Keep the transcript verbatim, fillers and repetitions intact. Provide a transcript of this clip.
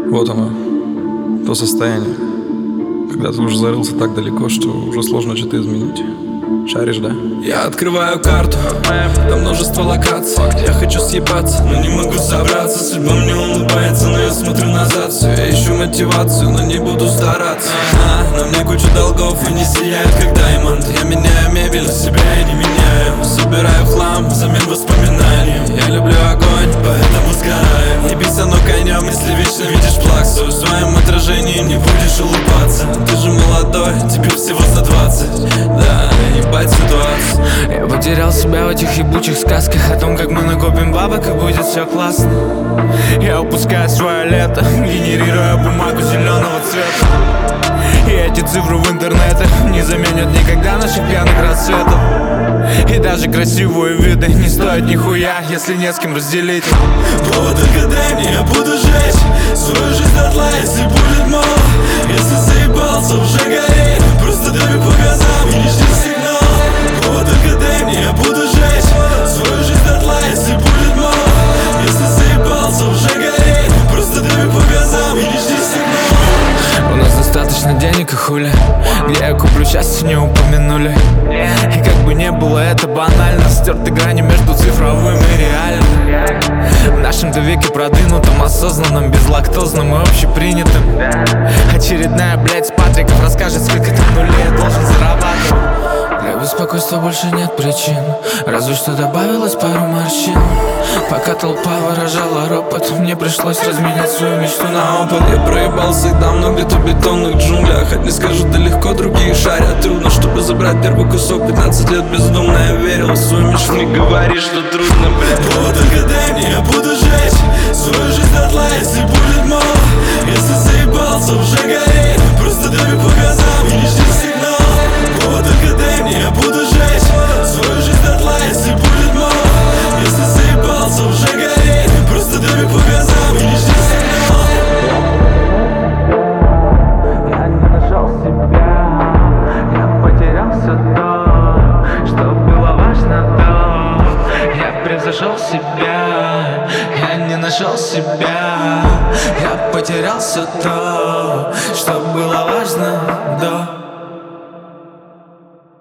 Вот оно, то состояние, когда ты уже зарылся так далеко, что уже сложно что-то изменить. Шаришь, да? Я открываю карту, там множество локаций. Я хочу съебаться, но не могу собраться. Судьба мне улыбается, но я смотрю назад. Все, я ищу мотивацию, но не буду стараться. а, На мне куча долгов и не сияет как даймонд. Я меняю мебель, но себя я не меняю. Собираю хлам взамен воспоминаний. Я люблю огонь, поэтому сгораю. Не бейся, но конем, если вечно видишь плаксу. В своем отражении не будешь улыбаться. Ты же молодой, тебе всего за двадцать. Да, ебать ситуацию. Я потерял себя в этих ебучих сказках о том, как мы накопим бабок и будет все классно. Я упускаю свое лето, генерируя бумагу зеленого цвета. И эти цифры в интернете не заменят никогда наших пьяных рассветов. И даже красивые виды не стоят нихуя, если не с кем разделить. Повод только дай мне, я буду жечь свою жизнь дотла, если будет мало. Если заебался, уже гори. Просто дай мне по газам и не жди сигнал. Повод только дай мне, я буду жечь свою жизнь дотла, если будет мало. Если заебался, уже гори. Просто дай мне по газам и не жди сигнал. У нас достаточно денег и хули, где я куплю счастье, не упомянули. И как бы не было это банально, стерты грани между цифровым и реальным. В нашем-то веке продвинутым, осознанным, безлактозным и общепринятым. Очередная, блядь, с Патриков расскажет, сколько там нулей я должен зарабатывать. Для беспокойства больше нет причин, разве что добавилось пару морщин. Пока толпа выражала ропот, мне пришлось разменять свою мечту на опыт. Я проебался давно где-то в бетонных джунглях. Одни скажут, да легко, другие шарят. Трудно, чтобы забрать первый кусок. Пятнадцать лет бездумно я верил в свою мечту. Не говори, что трудно, блядь. Повод только дай мне, я буду жечь свою жизнь дотла, если будет мало. Если заебался, уже гори. Просто дай мне по газам и не жди сигнал. Повод только дай мне, я буду жечь свою жизнь дотла, если будет мало. Если заебался, уже гори. Просто дай мне по газам и не жди сигнал. Я не нашел себя, я потерял все то, что было важно до. Я превзошел себя, я не нашел себя, я потерял все то, что было важно до.